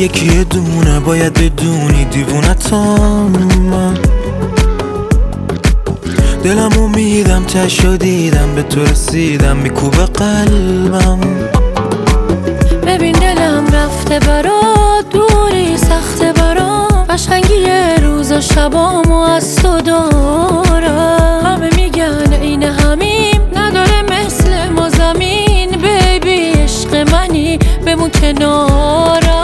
یکی دونه باید بدونی دیوونتم من. دلمو میدم تشو دیدم به تو رسیدم میکوبه قلبم. ببین دلم رفته برات دوری سخته برام، قشنگی روز و شبامو از تو دارم. همه میگن این همیم نداره مثل ما زمین، بیبی عشق منی بمون کنارم.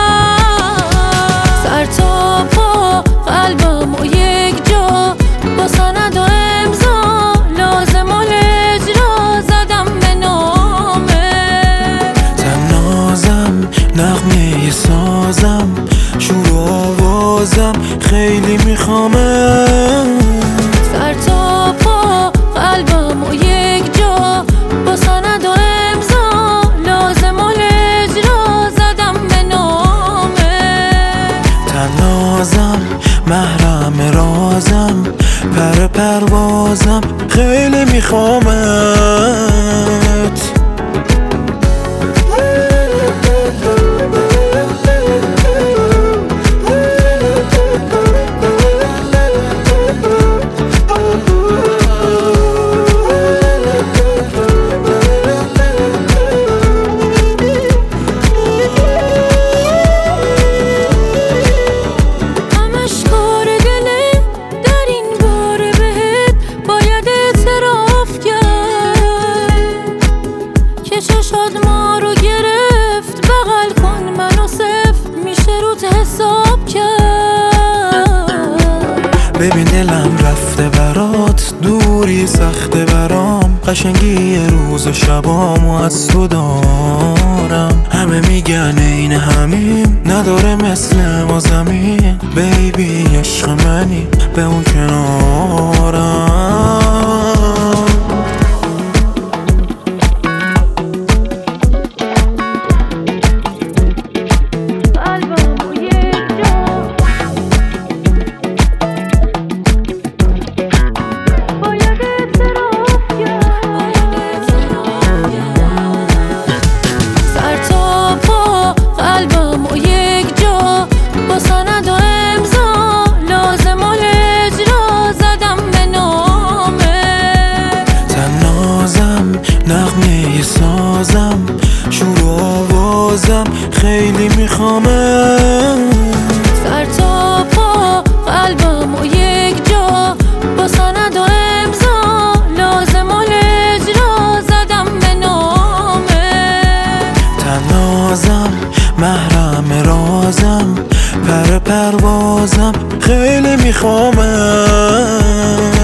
سر تا پا قلبم و یک جا با سند و امضا لازم الاجرا زدم به نامه. تنازم نغمه سازم شور و آوازم خیلی میخوامت. سر تا پا قلبم و یک جا با سند و امضا لازم الاجرا زدم به نامه. تنازم محرم رازم پر پروازم خیلی میخوامت. چشاد ما رو گرفت بغل کن منو صفر میشه روت حساب کرد. ببین دلم رفته برات دوری سخته برام، قشنگی روز و شبامو از تو دارم. همه میگن این همیم نداره مثل ما زمین، بیبی عشق منی به اون کنارم. نغمه سازم شور و آوازم خیلی میخوامت. سر تا پا قلبم و یک جا با سند و امضا لازم الاجرا زدم به نامه. تنازم محرم رازم پر پروازم خیلی میخوامت.